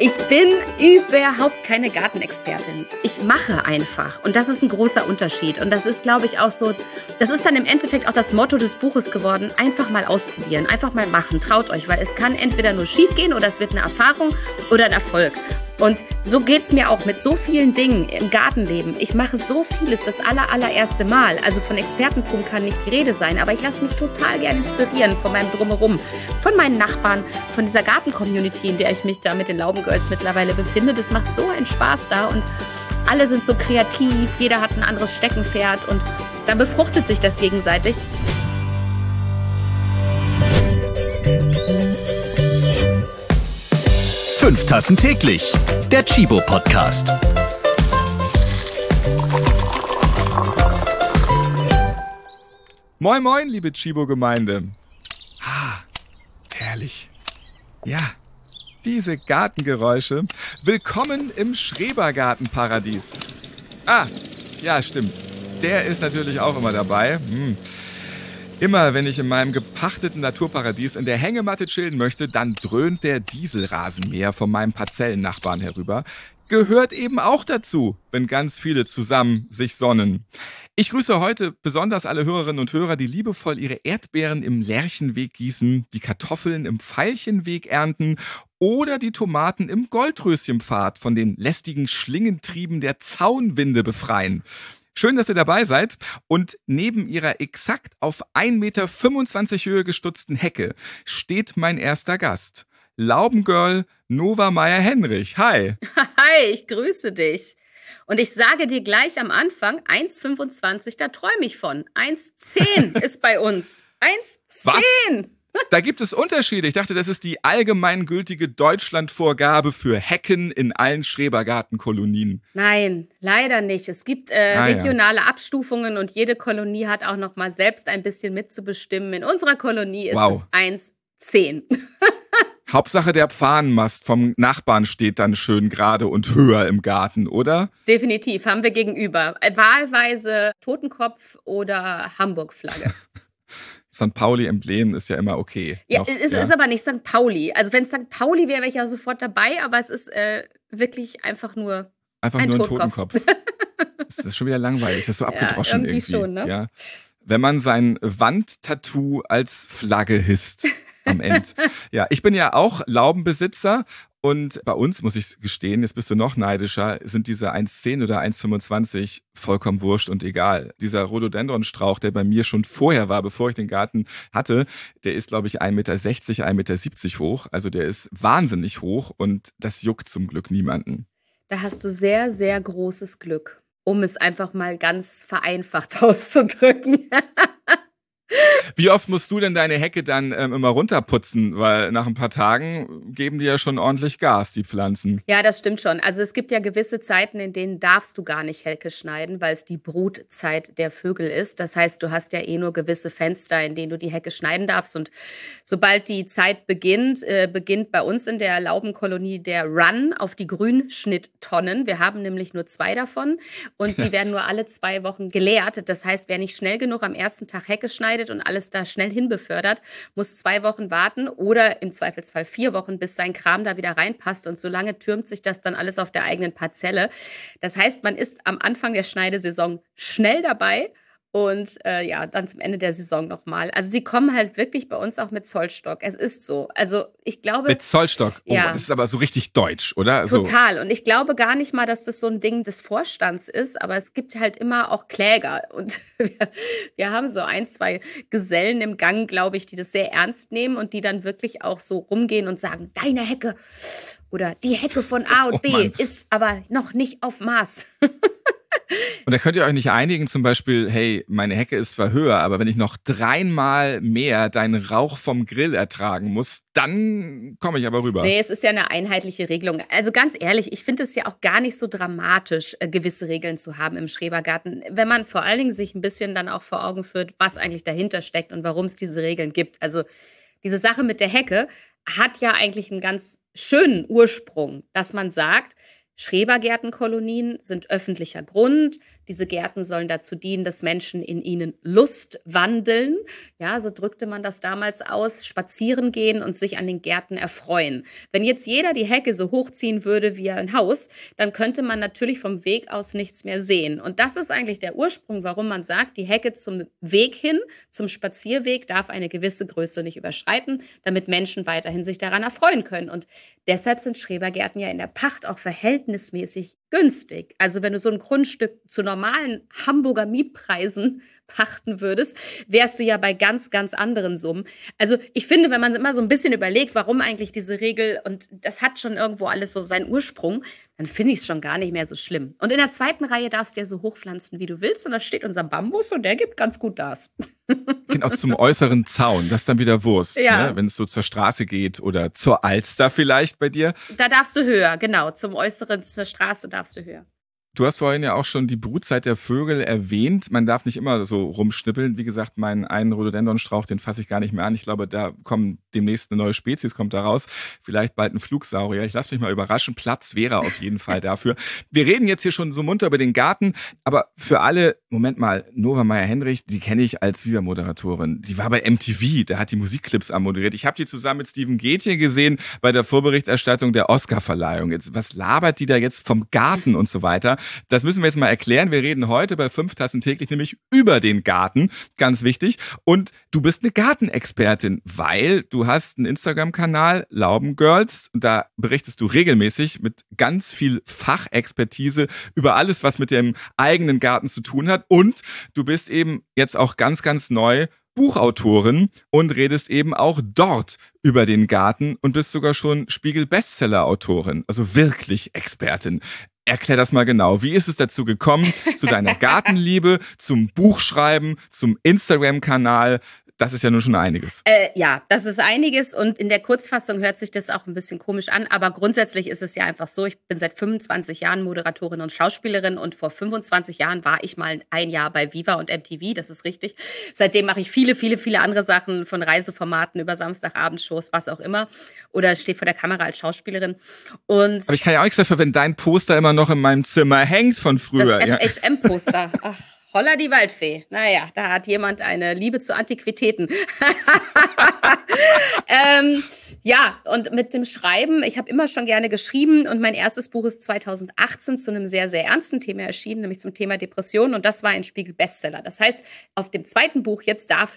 Ich bin überhaupt keine Gartenexpertin. Ich mache einfach. Und das ist ein großer Unterschied. Und das ist, glaube ich, auch so, das ist dann im Endeffekt auch das Motto des Buches geworden. Einfach mal ausprobieren, einfach mal machen. Traut euch, weil es kann entweder nur schief gehen oder es wird eine Erfahrung oder ein Erfolg. Und so geht's mir auch mit so vielen Dingen im Gartenleben. Ich mache so vieles das allererste Mal. Also von Expertentum kann nicht die Rede sein, aber ich lasse mich total gerne inspirieren von meinem Drumherum, von meinen Nachbarn, von dieser Garten-Community, in der ich mich da mit den Laubengirls mittlerweile befinde. Das macht so einen Spaß da und alle sind so kreativ, jeder hat ein anderes Steckenpferd und dann befruchtet sich das gegenseitig. Fünf Tassen täglich, der Chibo-Podcast. Moin moin, liebe Chibo-Gemeinde. Herrlich. Ja, diese Gartengeräusche. Willkommen im Schrebergartenparadies. Ja, stimmt. Der ist natürlich auch immer dabei. Immer wenn ich in meinem gepachteten Naturparadies in der Hängematte chillen möchte, dann dröhnt der Dieselrasenmäher von meinem Parzellennachbarn herüber. Gehört eben auch dazu, wenn ganz viele zusammen sich sonnen. Ich grüße heute besonders alle Hörerinnen und Hörer, die liebevoll ihre Erdbeeren im Lerchenweg gießen, die Kartoffeln im Veilchenweg ernten oder die Tomaten im Goldröschenpfad von den lästigen Schlingentrieben der Zaunwinde befreien. Schön, dass ihr dabei seid und neben ihrer exakt auf 1,25 Meter Höhe gestutzten Hecke steht mein erster Gast. Laubengirl Nova Meyer-Henrich. Hi. Hi, ich grüße dich. Und ich sage dir gleich am Anfang, 1,25, da träume ich von. 1,10 ist bei uns. 1,10. Was? Da gibt es Unterschiede. Ich dachte, das ist die allgemeingültige Deutschlandvorgabe für Hecken in allen Schrebergartenkolonien. Nein, leider nicht. Es gibt regionale Abstufungen und jede Kolonie hat auch noch mal selbst ein bisschen mitzubestimmen. In unserer Kolonie ist es 1,10. Hauptsache der Pfahnenmast vom Nachbarn steht dann schön gerade und höher im Garten, oder? Definitiv, haben wir gegenüber. Wahlweise Totenkopf oder Hamburg-Flagge. St. Pauli-Emblem ist ja immer okay. Ja, es ist aber nicht St. Pauli. Also wenn es St. Pauli wäre, wäre ich ja sofort dabei, aber es ist wirklich einfach nur ein Totenkopf. Das ist schon wieder langweilig, das ist so abgedroschen irgendwie. Schon, ne? Ja. Wenn man sein Wandtattoo als Flagge hisst am Ende. Ja, ich bin ja auch Laubenbesitzer. Und bei uns, muss ich gestehen, jetzt bist du noch neidischer, sind diese 1,10 oder 1,25 vollkommen wurscht und egal. Dieser Rhododendronstrauch, der bei mir schon vorher war, bevor ich den Garten hatte, der ist, glaube ich, 1,60 Meter, 1,70 Meter hoch. Also der ist wahnsinnig hoch und das juckt zum Glück niemanden. Da hast du sehr, sehr großes Glück, um es einfach mal ganz vereinfacht auszudrücken. Wie oft musst du denn deine Hecke dann immer runterputzen? Weil nach ein paar Tagen geben die ja schon ordentlich Gas, die Pflanzen. Ja, das stimmt schon. Also es gibt ja gewisse Zeiten, in denen darfst du gar nicht Hecke schneiden, weil es die Brutzeit der Vögel ist. Das heißt, du hast ja nur gewisse Fenster, in denen du die Hecke schneiden darfst. Und sobald die Zeit beginnt, beginnt bei uns in der Laubenkolonie der Run auf die Grünschnitttonnen. Wir haben nämlich nur 2 davon und die werden nur alle 2 Wochen geleert. Das heißt, wer nicht schnell genug am ersten Tag Hecke schneidet und alles da schnell hinbefördert, muss 2 Wochen warten oder im Zweifelsfall 4 Wochen, bis sein Kram da wieder reinpasst. Und so lange türmt sich das dann alles auf der eigenen Parzelle. Das heißt, man ist am Anfang der Schneidesaison schnell dabei und dann zum Ende der Saison nochmal. Also die kommen halt wirklich bei uns auch mit Zollstock. Es ist so. Also ich glaube... Mit Zollstock? Oh, ja. Das ist aber so richtig deutsch, oder? Total. Und ich glaube gar nicht mal, dass das so ein Ding des Vorstands ist, aber es gibt halt immer auch Kläger. Und wir haben so 1, 2 Gesellen im Gang, glaube ich, die das sehr ernst nehmen und die dann wirklich auch so rumgehen und sagen, deine Hecke oder die Hecke von A und B ist aber noch nicht auf Maß. Und da könnt ihr euch nicht einigen, zum Beispiel, hey, meine Hecke ist zwar höher, aber wenn ich noch 3-mal mehr deinen Rauch vom Grill ertragen muss, dann komme ich aber rüber. Nee, es ist ja eine einheitliche Regelung. Also ganz ehrlich, ich finde es ja auch gar nicht so dramatisch, gewisse Regeln zu haben im Schrebergarten, wenn man vor allen Dingen sich ein bisschen dann auch vor Augen führt, was eigentlich dahinter steckt und warum es diese Regeln gibt. Also diese Sache mit der Hecke hat ja eigentlich einen ganz schönen Ursprung, dass man sagt, Schrebergärtenkolonien sind öffentlicher Grund. Diese Gärten sollen dazu dienen, dass Menschen in ihnen Lust wandeln. Ja, so drückte man das damals aus. Spazieren gehen und sich an den Gärten erfreuen. Wenn jetzt jeder die Hecke so hochziehen würde wie ein Haus, dann könnte man natürlich vom Weg aus nichts mehr sehen. Und das ist eigentlich der Ursprung, warum man sagt, die Hecke zum Weg hin, zum Spazierweg, darf eine gewisse Größe nicht überschreiten, damit Menschen weiterhin sich daran erfreuen können. Und deshalb sind Schrebergärten ja in der Pacht auch verhältnismäßig günstig. Also wenn du so ein Grundstück zu normalen Hamburger Mietpreisen pachten würdest, wärst du ja bei ganz, ganz anderen Summen. Also ich finde, wenn man immer so ein bisschen überlegt, warum eigentlich diese Regel, und das hat schon irgendwo alles so seinen Ursprung, dann finde ich es schon gar nicht mehr so schlimm. Und in der zweiten Reihe darfst du ja so hochpflanzen, wie du willst. Und da steht unser Bambus und der gibt ganz gut das. Genau, zum äußeren Zaun, das ist dann wieder Wurst, Ja. ne? Wenn es so zur Straße geht oder zur Alster vielleicht bei dir. Da darfst du höher, genau. Zum Äußeren, zur Straße darfst du höher. Du hast vorhin ja auch schon die Brutzeit der Vögel erwähnt. Man darf nicht immer so rumschnippeln. Wie gesagt, meinen einen Rhododendronstrauch, den fasse ich gar nicht mehr an. Ich glaube, da kommt demnächst eine neue Spezies, kommt da raus. Vielleicht bald ein Flugsaurier. Ich lasse mich mal überraschen. Platz wäre auf jeden Fall dafür. Wir reden jetzt hier schon so munter über den Garten. Aber für alle, Moment mal, Nova Meyer-Henrich, die kenne ich als Viva-Moderatorin. Die war bei MTV, da hat die Musikclips anmoderiert. Ich habe die zusammen mit Steven Gätjen gesehen bei der Vorberichterstattung der Oscar-Verleihung. Jetzt, was labert die da jetzt vom Garten und so weiter? Das müssen wir jetzt mal erklären. Wir reden heute bei 5 Tassen täglich nämlich über den Garten. Ganz wichtig. Und du bist eine Gartenexpertin, weil du hast einen Instagram-Kanal, Laubengirls. Und da berichtest du regelmäßig mit ganz viel Fachexpertise über alles, was mit dem eigenen Garten zu tun hat. Und du bist eben jetzt auch ganz, ganz neu Buchautorin und redest eben auch dort über den Garten und bist sogar schon Spiegel-Bestseller-Autorin. Also wirklich Expertin. Erklär das mal genau. Wie ist es dazu gekommen, zu deiner Gartenliebe, zum Buchschreiben, zum Instagram-Kanal? Das ist ja nun schon einiges. Ja, das ist einiges und in der Kurzfassung hört sich das auch ein bisschen komisch an, aber grundsätzlich ist es ja einfach so, ich bin seit 25 Jahren Moderatorin und Schauspielerin und vor 25 Jahren war ich mal ein Jahr bei Viva und MTV, das ist richtig. Seitdem mache ich viele, viele, viele andere Sachen, von Reiseformaten über Samstagabendshows, was auch immer, oder stehe vor der Kamera als Schauspielerin. Und aber ich kann ja auch nichts dafür, wenn dein Poster immer noch in meinem Zimmer hängt von früher. das FHM-Poster, ach. Holla die Waldfee. Naja, da hat jemand eine Liebe zu Antiquitäten. Ja, und mit dem Schreiben, ich habe immer schon gerne geschrieben und mein erstes Buch ist 2018 zu einem sehr, sehr ernsten Thema erschienen, nämlich zum Thema Depression und das war ein Spiegel-Bestseller. Das heißt, auf dem zweiten Buch jetzt darf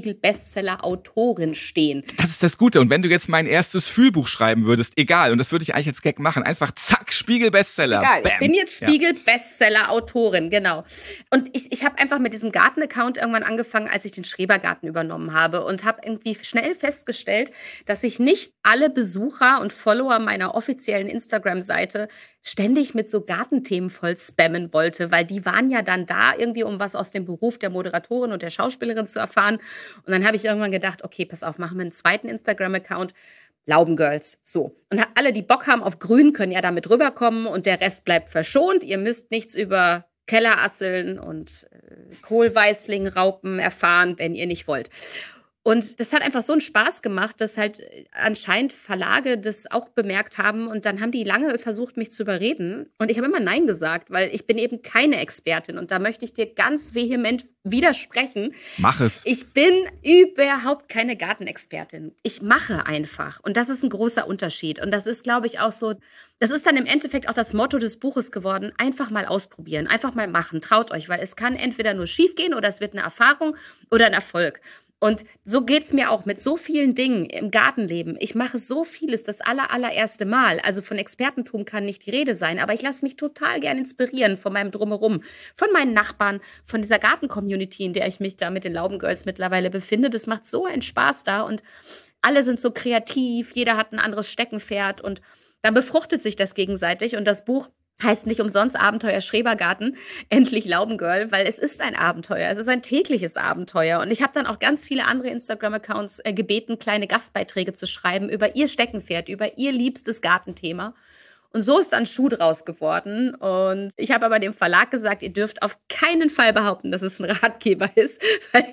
Spiegel-Bestseller-Autorin stehen. Das ist das Gute. Und wenn du jetzt mein erstes Fühlbuch schreiben würdest, egal, und das würde ich eigentlich als Gag machen, einfach zack, Spiegel-Bestseller. Egal, Bam. ich bin jetzt Spiegel-Bestseller-Autorin, genau. Und ich habe einfach mit diesem Garten-Account irgendwann angefangen, als ich den Schrebergarten übernommen habe und habe irgendwie schnell festgestellt, dass ich nicht alle Besucher und Follower meiner offiziellen Instagram-Seite ständig mit so Gartenthemen voll spammen wollte, weil die waren ja dann da irgendwie, um was aus dem Beruf der Moderatorin und der Schauspielerin zu erfahren. Und dann habe ich irgendwann gedacht, okay, pass auf, machen wir einen zweiten Instagram-Account, Laubengirls, so. Und alle, die Bock haben auf Grün, können ja damit rüberkommen und der Rest bleibt verschont. Ihr müsst nichts über Kellerasseln und Kohlweißlingraupen erfahren, wenn ihr nicht wollt. Und das hat einfach so einen Spaß gemacht, dass halt anscheinend Verlage das auch bemerkt haben. Und dann haben die lange versucht, mich zu überreden. Und ich habe immer Nein gesagt, weil ich bin eben keine Expertin. Und da möchte ich dir ganz vehement widersprechen. Mach es. Ich bin überhaupt keine Gartenexpertin. Ich mache einfach. Und das ist ein großer Unterschied. Und das ist, glaube ich, auch so, das ist dann im Endeffekt auch das Motto des Buches geworden. Einfach mal ausprobieren, einfach mal machen. Traut euch, weil es kann entweder nur schief gehen oder es wird eine Erfahrung oder ein Erfolg. Und so geht's mir auch mit so vielen Dingen im Gartenleben. Ich mache so vieles das allererste Mal. Also von Expertentum kann nicht die Rede sein, aber ich lasse mich total gern inspirieren von meinem Drumherum, von meinen Nachbarn, von dieser Garten-Community, in der ich mich da mit den Laubengirls mittlerweile befinde. Das macht so einen Spaß da und alle sind so kreativ, jeder hat ein anderes Steckenpferd und dann befruchtet sich das gegenseitig und das Buch heißt nicht umsonst Abenteuer Schrebergarten, endlich Laubengirl, weil es ist ein Abenteuer. Es ist ein tägliches Abenteuer. Und ich habe dann auch ganz viele andere Instagram-Accounts gebeten, kleine Gastbeiträge zu schreiben über ihr Steckenpferd, über ihr liebstes Gartenthema. Und so ist dann Schuh draus geworden. Und ich habe aber dem Verlag gesagt, ihr dürft auf keinen Fall behaupten, dass es ein Ratgeber ist. Weil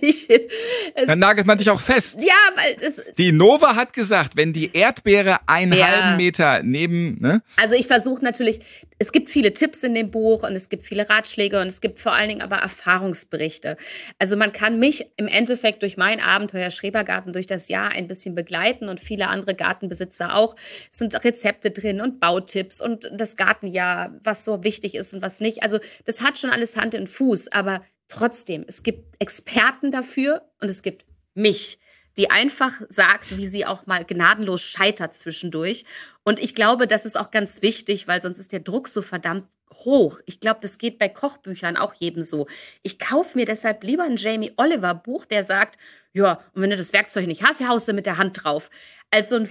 Dann nagelt man dich auch fest. Ja, weil es... Die Nova hat gesagt, wenn die Erdbeere einen halben Meter neben... Ne? Also ich versuche natürlich, Es gibt viele Tipps in dem Buch und es gibt viele Ratschläge und es gibt vor allen Dingen aber Erfahrungsberichte. Also man kann mich im Endeffekt durch mein Abenteuer Schrebergarten durch das Jahr ein bisschen begleiten und viele andere Gartenbesitzer auch. Es sind Rezepte drin und Bautipps und das Gartenjahr, was so wichtig ist und was nicht. Also das hat schon alles Hand und Fuß, aber trotzdem, es gibt Experten dafür und es gibt mich, die einfach sagt, wie sie auch mal gnadenlos scheitert zwischendurch. Und ich glaube, das ist auch ganz wichtig, weil sonst ist der Druck so verdammt hoch. Ich glaube, das geht bei Kochbüchern auch jedem so. Ich kaufe mir deshalb lieber ein Jamie Oliver Buch, der sagt, ja, und wenn du das Werkzeug nicht hast, haust du mit der Hand drauf. Als so ein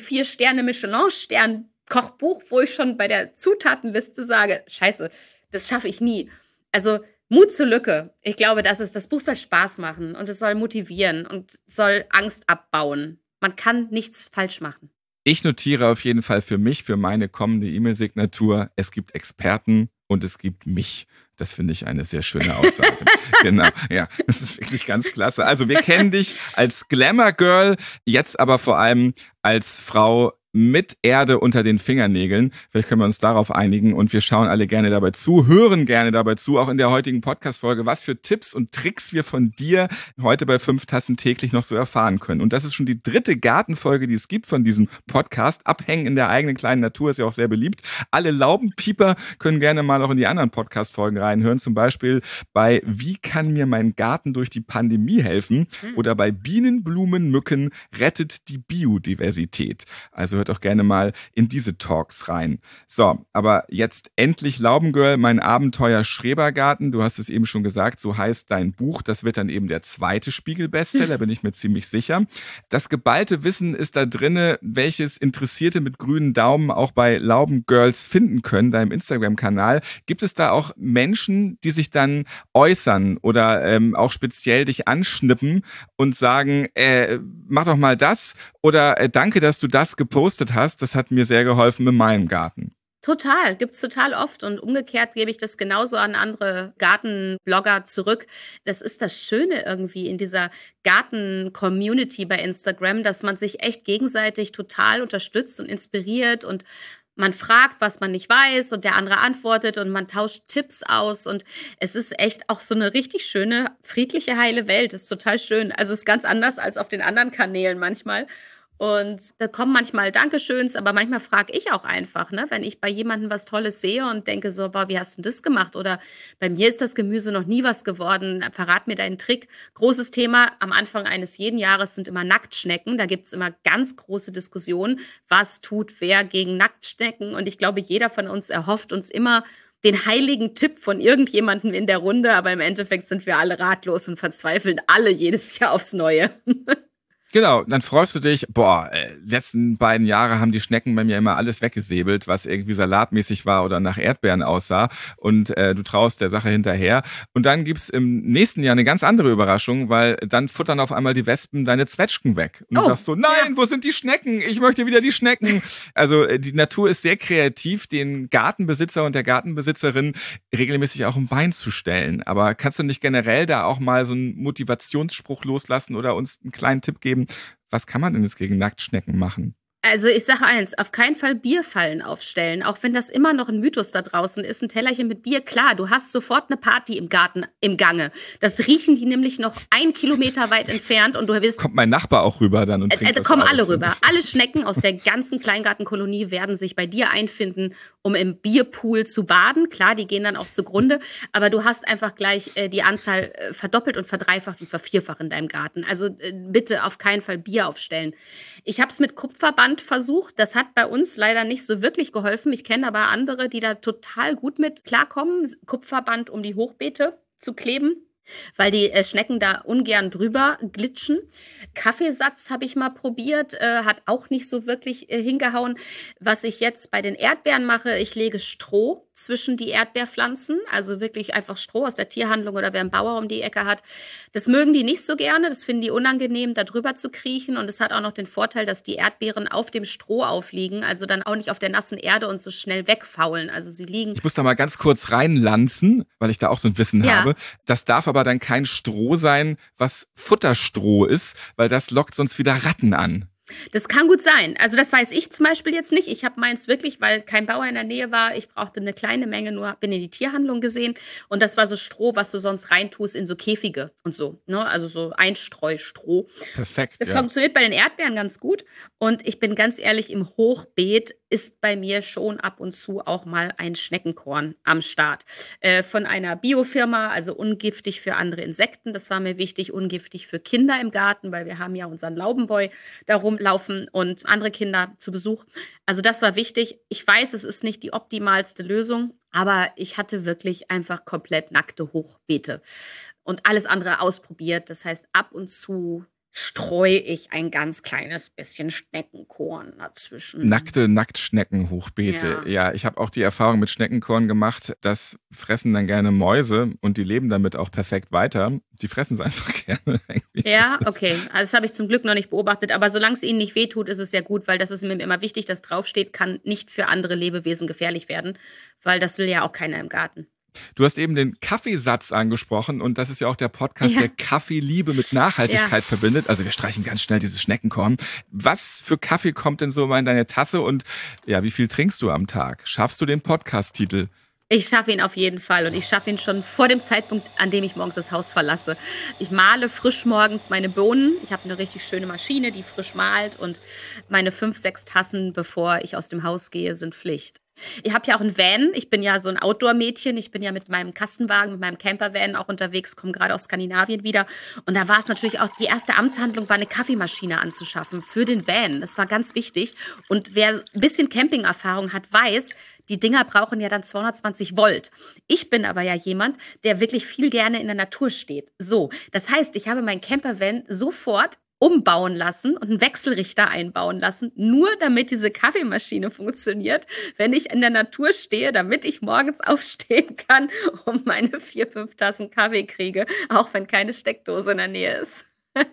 4-Sterne-Michelin-Stern-Kochbuch, wo ich schon bei der Zutatenliste sage, scheiße, das schaffe ich nie. Also Mut zur Lücke. Ich glaube, das Buch soll Spaß machen und es soll motivieren und soll Angst abbauen. Man kann nichts falsch machen. Ich notiere auf jeden Fall für mich, für meine kommende E-Mail-Signatur, es gibt Experten und es gibt mich. Das finde ich eine sehr schöne Aussage. Genau, ja, das ist wirklich ganz klasse. Also wir kennen dich als Glamour-Girl, jetzt aber vor allem als Frau mit Erde unter den Fingernägeln. Vielleicht können wir uns darauf einigen und wir schauen alle gerne dabei zu, hören gerne dabei zu, auch in der heutigen Podcast-Folge, was für Tipps und Tricks wir von dir heute bei 5 Tassen täglich noch so erfahren können. Und das ist schon die 3. Gartenfolge, die es gibt von diesem Podcast. Abhängen in der eigenen kleinen Natur ist ja auch sehr beliebt. Alle Laubenpieper können gerne mal auch in die anderen Podcast-Folgen reinhören, zum Beispiel bei Wie kann mir mein Garten durch die Pandemie helfen? Oder bei Bienen, Blumen, Mücken rettet die Biodiversität. Also hört auch gerne mal in diese Talks rein. So, aber jetzt endlich Laubengirl, mein Abenteuer Schrebergarten. Du hast es eben schon gesagt, so heißt dein Buch. Das wird dann eben der 2. Spiegel-Bestseller, bin ich mir ziemlich sicher. Das geballte Wissen ist da drinne, welches Interessierte mit grünen Daumen auch bei Laubengirls finden können, deinem Instagram-Kanal. Gibt es da auch Menschen, die sich dann äußern oder auch speziell dich anschnippen und sagen, mach doch mal das oder danke, dass du das gepostet hast, das hat mir sehr geholfen in meinem Garten. Total, gibt's total oft und umgekehrt gebe ich das genauso an andere Gartenblogger zurück. Das ist das Schöne irgendwie in dieser Garten-Community bei Instagram, dass man sich echt gegenseitig total unterstützt und inspiriert und man fragt, was man nicht weiß und der andere antwortet und man tauscht Tipps aus und es ist echt auch so eine richtig schöne, friedliche, heile Welt. Ist total schön. Also ist ganz anders als auf den anderen Kanälen manchmal. Und da kommen manchmal Dankeschöns, aber manchmal frage ich auch einfach, ne, wenn ich bei jemandem was Tolles sehe und denke so, boah, wie hast du das gemacht? Oder bei mir ist das Gemüse noch nie was geworden, verrat mir deinen Trick. Großes Thema am Anfang eines jeden Jahres sind immer Nacktschnecken. Da gibt es immer ganz große Diskussionen, was tut wer gegen Nacktschnecken. Und ich glaube, jeder von uns erhofft uns immer den heiligen Tipp von irgendjemandem in der Runde, aber im Endeffekt sind wir alle ratlos und verzweifeln alle jedes Jahr aufs Neue. Genau, dann freust du dich, letzten 2 Jahre haben die Schnecken bei mir immer alles weggesäbelt, was irgendwie salatmäßig war oder nach Erdbeeren aussah und du traust der Sache hinterher. Und dann gibt's im nächsten Jahr eine ganz andere Überraschung, weil dann futtern auf einmal die Wespen deine Zwetschgen weg. Und du sagst so, nein, wo sind die Schnecken? Ich möchte wieder die Schnecken. Also die Natur ist sehr kreativ, den Gartenbesitzer und der Gartenbesitzerin regelmäßig auch ein Bein zu stellen. Aber kannst du nicht generell da auch mal so einen Motivationsspruch loslassen oder uns einen kleinen Tipp geben? Was kann man denn jetzt gegen Nacktschnecken machen? Also ich sage eins, auf keinen Fall Bierfallen aufstellen, auch wenn das immer noch ein Mythos da draußen ist, ein Tellerchen mit Bier, klar, du hast sofort eine Party im Garten, im Gange. Das riechen die nämlich noch 1 Kilometer weit entfernt und du wirst... Kommt mein Nachbar auch rüber dann und trinkt da kommen alle rüber. Alle Schnecken aus der ganzen Kleingartenkolonie werden sich bei dir einfinden, um im Bierpool zu baden. Klar, die gehen dann auch zugrunde, aber du hast einfach gleich die Anzahl verdoppelt und verdreifacht und vervierfacht in deinem Garten. Also bitte auf keinen Fall Bier aufstellen. Ich habe es mit Kupferband versucht. Das hat bei uns leider nicht so wirklich geholfen. Ich kenne aber andere, die da total gut mit klarkommen, Kupferband um die Hochbeete zu kleben, weil die Schnecken da ungern drüber glitschen. Kaffeesatz habe ich mal probiert, hat auch nicht so wirklich hingehauen. Was ich jetzt bei den Erdbeeren mache, ich lege Stroh zwischen die Erdbeerpflanzen, also wirklich einfach Stroh aus der Tierhandlung oder wer einen Bauer um die Ecke hat. Das mögen die nicht so gerne, das finden die unangenehm, da drüber zu kriechen und es hat auch noch den Vorteil, dass die Erdbeeren auf dem Stroh aufliegen, also dann auch nicht auf der nassen Erde und so schnell wegfaulen, also sie liegen... Ich muss da mal ganz kurz reinlanzen, weil ich da auch so ein Wissen habe. Das darf aber dann kein Stroh sein, was Futterstroh ist, weil das lockt sonst wieder Ratten an. Das kann gut sein. Also das weiß ich zum Beispiel jetzt nicht. Ich habe meins wirklich, weil kein Bauer in der Nähe war. Ich brauchte eine kleine Menge, nur bin in die Tierhandlung gesehen. Und das war so Stroh, was du sonst reintust in so Käfige und so. Ne? Also so Einstreustroh. Perfekt, Das ja. funktioniert bei den Erdbeeren ganz gut. Und ich bin ganz ehrlich, im Hochbeet ist bei mir schon ab und zu auch mal ein Schneckenkorn am Start. Von einer Biofirma, also ungiftig für andere Insekten. Das war mir wichtig, ungiftig für Kinder im Garten, weil wir haben ja unseren Laubenboy da rumlaufen und andere Kinder zu Besuch. Also das war wichtig. Ich weiß, es ist nicht die optimalste Lösung, aber ich hatte wirklich einfach komplett nackte Hochbeete und alles andere ausprobiert. Das heißt, ab und zu streue ich ein ganz kleines bisschen Schneckenkorn dazwischen. Nacktschneckenhochbeete. Ja, ich habe auch die Erfahrung mit Schneckenkorn gemacht. Das fressen dann gerne Mäuse und die leben damit auch perfekt weiter. Die fressen es einfach gerne. Ja, okay. Also das habe ich zum Glück noch nicht beobachtet. Aber solange es ihnen nicht wehtut, ist es ja gut, weil das ist mir immer wichtig, dass draufsteht, kann nicht für andere Lebewesen gefährlich werden, weil das will ja auch keiner im Garten. Du hast eben den Kaffeesatz angesprochen und das ist ja auch der Podcast, der Kaffeeliebe mit Nachhaltigkeit verbindet. Also wir streichen ganz schnell dieses Schneckenkorn. Was für Kaffee kommt denn so mal in deine Tasse und ja, wie viel trinkst du am Tag? Schaffst du den Podcast-Titel? Ich schaffe ihn auf jeden Fall und ich schaffe ihn schon vor dem Zeitpunkt, an dem ich morgens das Haus verlasse. Ich mahle frisch morgens meine Bohnen. Ich habe eine richtig schöne Maschine, die frisch mahlt und meine 5, 6 Tassen, bevor ich aus dem Haus gehe, sind Pflicht. Ich habe ja auch einen Van. Ich bin ja so ein Outdoor-Mädchen. Ich bin ja mit meinem Kastenwagen, mit meinem Campervan auch unterwegs, komme gerade aus Skandinavien wieder. Und da war es natürlich auch, die erste Amtshandlung war eine Kaffeemaschine anzuschaffen für den Van. Das war ganz wichtig. Und wer ein bisschen Camping-Erfahrung hat, weiß, die Dinger brauchen ja dann 220 Volt. Ich bin aber ja jemand, der wirklich viel gerne in der Natur steht. So, das heißt, ich habe mein Campervan sofort umbauen lassen und einen Wechselrichter einbauen lassen, nur damit diese Kaffeemaschine funktioniert, wenn ich in der Natur stehe, damit ich morgens aufstehen kann und meine 4, 5 Tassen Kaffee kriege, auch wenn keine Steckdose in der Nähe ist.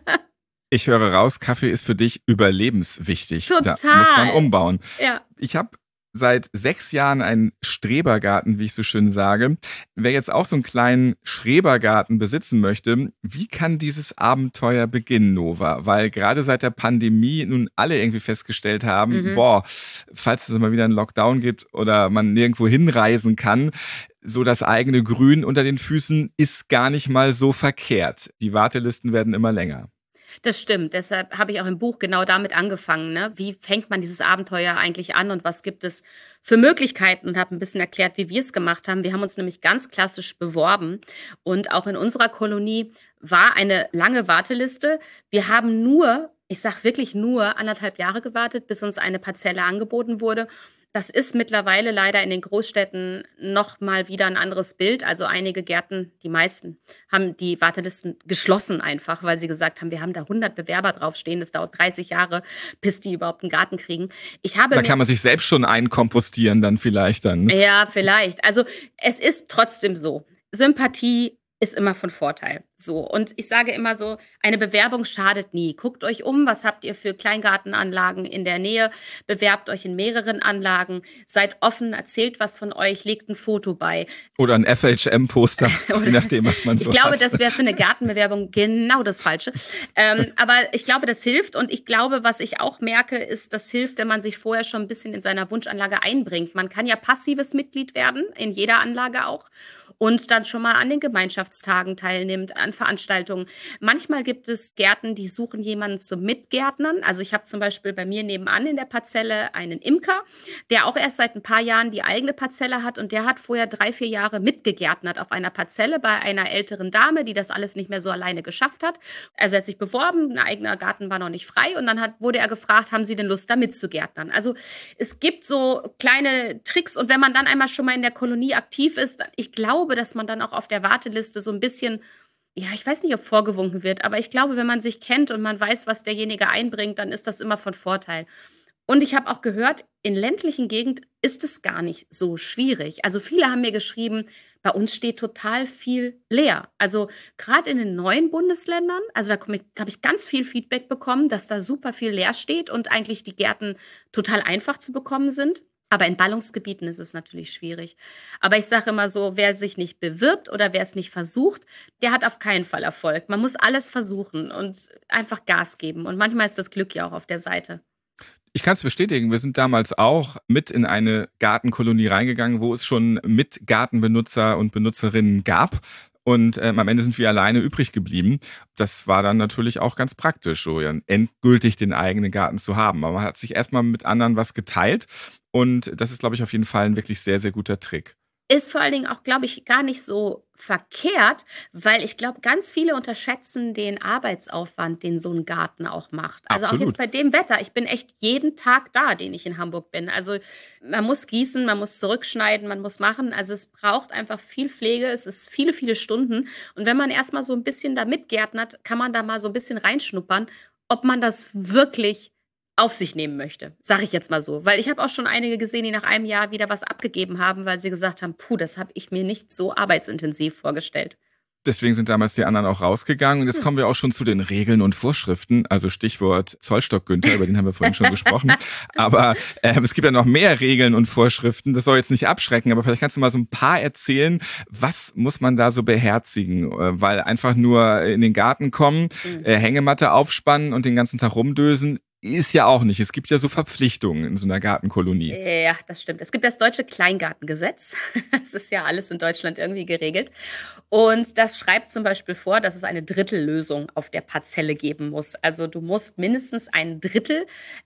Ich höre raus, Kaffee ist für dich überlebenswichtig. Total. Da muss man umbauen. Ja. Ich habe seit 6 Jahren einen Schrebergarten, wie ich so schön sage. Wer jetzt auch so einen kleinen Schrebergarten besitzen möchte, wie kann dieses Abenteuer beginnen, Nova? Weil gerade seit der Pandemie nun alle irgendwie festgestellt haben, falls es mal wieder einen Lockdown gibt oder man nirgendwo hinreisen kann, so das eigene Grün unter den Füßen ist gar nicht mal so verkehrt. Die Wartelisten werden immer länger. Das stimmt. Deshalb habe ich auch im Buch genau damit angefangen. Ne? Wie fängt man dieses Abenteuer eigentlich an und was gibt es für Möglichkeiten? Und habe ein bisschen erklärt, wie wir es gemacht haben. Wir haben uns nämlich ganz klassisch beworben. Und auch in unserer Kolonie war eine lange Warteliste. Wir haben nur, ich sage wirklich nur, 1,5 Jahre gewartet, bis uns eine Parzelle angeboten wurde. Das ist mittlerweile leider in den Großstädten noch mal wieder ein anderes Bild. Also einige Gärten, die meisten, haben die Wartelisten geschlossen einfach, weil sie gesagt haben, wir haben da 100 Bewerber draufstehen. Das dauert 30 Jahre, bis die überhaupt einen Garten kriegen. Da kann man sich selbst schon einkompostieren dann vielleicht dann. Ja, vielleicht. Also es ist trotzdem so. Sympathie ist immer von Vorteil. So. Und ich sage immer so, eine Bewerbung schadet nie. Guckt euch um, was habt ihr für Kleingartenanlagen in der Nähe? Bewerbt euch in mehreren Anlagen. Seid offen, erzählt was von euch, legt ein Foto bei. Oder ein FHM-Poster, je nachdem, was man so Ich glaube, hat. das wäre für eine Gartenbewerbung genau das Falsche. Aber ich glaube, das hilft. Und ich glaube, was ich auch merke, ist, das hilft, wenn man sich vorher schon ein bisschen in seiner Wunschanlage einbringt. Man kann ja passives Mitglied werden, in jeder Anlage auch. Und dann schon mal an den Gemeinschaftstagen teilnimmt, an Veranstaltungen. Manchmal gibt es Gärten, die suchen jemanden zum Mitgärtnern. Also ich habe zum Beispiel bei mir nebenan in der Parzelle einen Imker, der auch erst seit ein paar Jahren die eigene Parzelle hat. Und der hat vorher 3, 4 Jahre mitgegärtnert auf einer Parzelle bei einer älteren Dame, die das alles nicht mehr so alleine geschafft hat. Also er hat sich beworben, ein eigener Garten war noch nicht frei. Und dann wurde er gefragt, haben Sie denn Lust, da mitzugärtnern? Also es gibt so kleine Tricks. Und wenn man dann einmal schon mal in der Kolonie aktiv ist, ich glaube, dass man dann auch auf der Warteliste so ein bisschen, ja, ich weiß nicht, ob vorgewunken wird, aber ich glaube, wenn man sich kennt und man weiß, was derjenige einbringt, dann ist das immer von Vorteil. Und ich habe auch gehört, in ländlichen Gegenden ist es gar nicht so schwierig. Also viele haben mir geschrieben, bei uns steht total viel leer. Also gerade in den neuen Bundesländern, also da habe ich ganz viel Feedback bekommen, dass da super viel leer steht und eigentlich die Gärten total einfach zu bekommen sind. Aber in Ballungsgebieten ist es natürlich schwierig. Aber ich sage immer so, wer sich nicht bewirbt oder wer es nicht versucht, der hat auf keinen Fall Erfolg. Man muss alles versuchen und einfach Gas geben. Und manchmal ist das Glück ja auch auf der Seite. Ich kann es bestätigen, wir sind damals auch mit in eine Gartenkolonie reingegangen, wo es schon mit Gartenbenutzer und Benutzerinnen gab. Und am Ende sind wir alleine übrig geblieben. Das war dann natürlich auch ganz praktisch, so ja, endgültig den eigenen Garten zu haben. Aber man hat sich erstmal mit anderen was geteilt. Und das ist, glaube ich, auf jeden Fall ein wirklich sehr, sehr guter Trick. Ist vor allen Dingen auch, glaube ich, gar nicht so verkehrt, weil ich glaube, ganz viele unterschätzen den Arbeitsaufwand, den so ein Garten auch macht. Also auch Absolut. jetzt bei dem Wetter. Ich bin echt jeden Tag da, den ich in Hamburg bin. Also man muss gießen, man muss zurückschneiden, man muss machen. Also es braucht einfach viel Pflege. Es ist viele, viele Stunden. Und wenn man erstmal so ein bisschen da mitgärtnert, kann man da mal so ein bisschen reinschnuppern, ob man das wirklich auf sich nehmen möchte, sage ich jetzt mal so. Weil ich habe auch schon einige gesehen, die nach einem Jahr wieder was abgegeben haben, weil sie gesagt haben, puh, das habe ich mir nicht so arbeitsintensiv vorgestellt. Deswegen sind damals die anderen auch rausgegangen. Und jetzt kommen wir auch schon zu den Regeln und Vorschriften. Also Stichwort Zollstock Günther, über den haben wir vorhin schon gesprochen. Aber es gibt ja noch mehr Regeln und Vorschriften. Das soll jetzt nicht abschrecken, aber vielleicht kannst du mal so ein paar erzählen. Was muss man da so beherzigen? Weil einfach nur in den Garten kommen, Hängematte aufspannen und den ganzen Tag rumdösen, ist ja auch nicht. Es gibt ja so Verpflichtungen in so einer Gartenkolonie. Ja, das stimmt. Es gibt das deutsche Kleingartengesetz. Das ist ja alles in Deutschland irgendwie geregelt. Und das schreibt zum Beispiel vor, dass es eine Drittellösung auf der Parzelle geben muss. Also du musst mindestens ein Drittel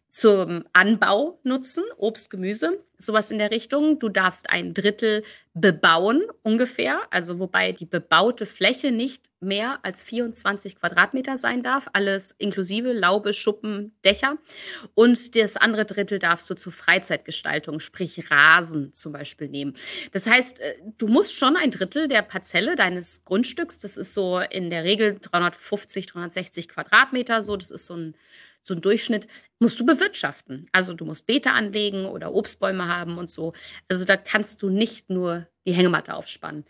zum Anbau nutzen, Obst, Gemüse, sowas in der Richtung. Du darfst ein Drittel bebauen ungefähr, also wobei die bebaute Fläche nicht mehr als 24 Quadratmeter sein darf, alles inklusive Laube, Schuppen, Dächer. Und das andere Drittel darfst du zur Freizeitgestaltung, sprich Rasen zum Beispiel nehmen. Das heißt, du musst schon ein Drittel der Parzelle deines Grundstücks, das ist so in der Regel 350, 360 Quadratmeter, so, das ist so ein Durchschnitt, musst du bewirtschaften. Also du musst Beete anlegen oder Obstbäume haben und so. Also da kannst du nicht nur die Hängematte aufspannen.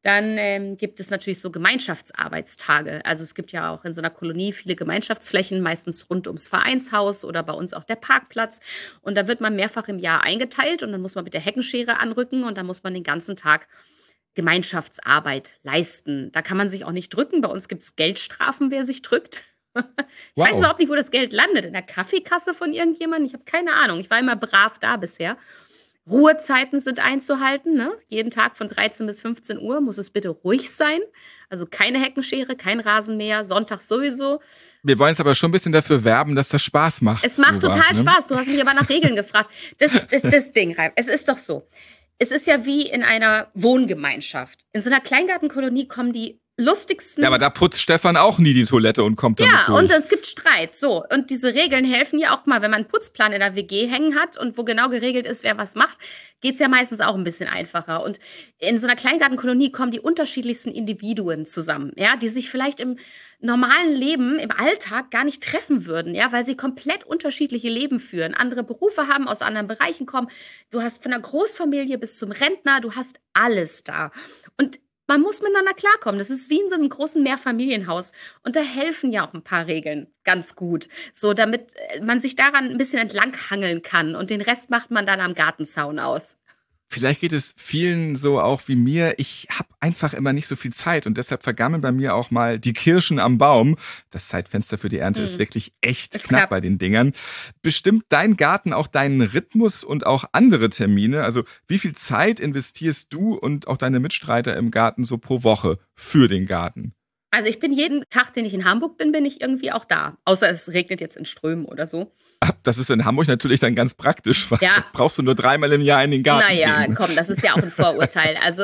Dann gibt es natürlich so Gemeinschaftsarbeitstage. Also es gibt ja auch in so einer Kolonie viele Gemeinschaftsflächen, meistens rund ums Vereinshaus oder bei uns auch der Parkplatz. Und da wird man mehrfach im Jahr eingeteilt und dann muss man mit der Heckenschere anrücken und dann muss man den ganzen Tag Gemeinschaftsarbeit leisten. Da kann man sich auch nicht drücken. Bei uns gibt es Geldstrafen, wer sich drückt. Ich weiß überhaupt nicht, wo das Geld landet. In der Kaffeekasse von irgendjemandem? Ich habe keine Ahnung. Ich war immer brav da bisher. Ruhezeiten sind einzuhalten. Ne? Jeden Tag von 13 bis 15 Uhr muss es bitte ruhig sein. Also keine Heckenschere, kein Rasenmäher, Sonntag sowieso. Wir wollen jetzt aber schon ein bisschen dafür werben, dass das Spaß macht. Es macht total Spaß. Du hast mich aber nach Regeln gefragt. Das Ding, Reif. Es ist doch so. Es ist ja wie in einer Wohngemeinschaft. In so einer Kleingartenkolonie kommen die lustigsten. Ja, aber da putzt Stefan auch nie die Toilette und kommt damit durch. Ja, und es gibt Streit. So. Und diese Regeln helfen ja auch mal, wenn man einen Putzplan in der WG hängen hat und wo genau geregelt ist, wer was macht, geht es ja meistens auch ein bisschen einfacher. Und in so einer Kleingartenkolonie kommen die unterschiedlichsten Individuen zusammen, ja, die sich vielleicht im normalen Leben, im Alltag gar nicht treffen würden, ja, weil sie komplett unterschiedliche Leben führen, andere Berufe haben, aus anderen Bereichen kommen. Du hast von der Großfamilie bis zum Rentner, du hast alles da. Und man muss miteinander klarkommen. Das ist wie in so einem großen Mehrfamilienhaus. Und da helfen ja auch ein paar Regeln ganz gut. So, damit man sich daran ein bisschen entlanghangeln kann. Und den Rest macht man dann am Gartenzaun aus. Vielleicht geht es vielen so auch wie mir. Ich habe einfach immer nicht so viel Zeit und deshalb vergammeln bei mir auch mal die Kirschen am Baum. Das Zeitfenster für die Ernte ist wirklich echt knapp bei den Dingern. Bestimmt dein Garten auch deinen Rhythmus und auch andere Termine? Also wie viel Zeit investierst du und auch deine Mitstreiter im Garten so pro Woche für den Garten? Also ich bin jeden Tag, den ich in Hamburg bin, ich irgendwie auch da. Außer es regnet jetzt in Strömen oder so. Das ist in Hamburg natürlich dann ganz praktisch, weil brauchst du nur 3-mal im Jahr in den Garten gehen. Komm, das ist ja auch ein Vorurteil. Also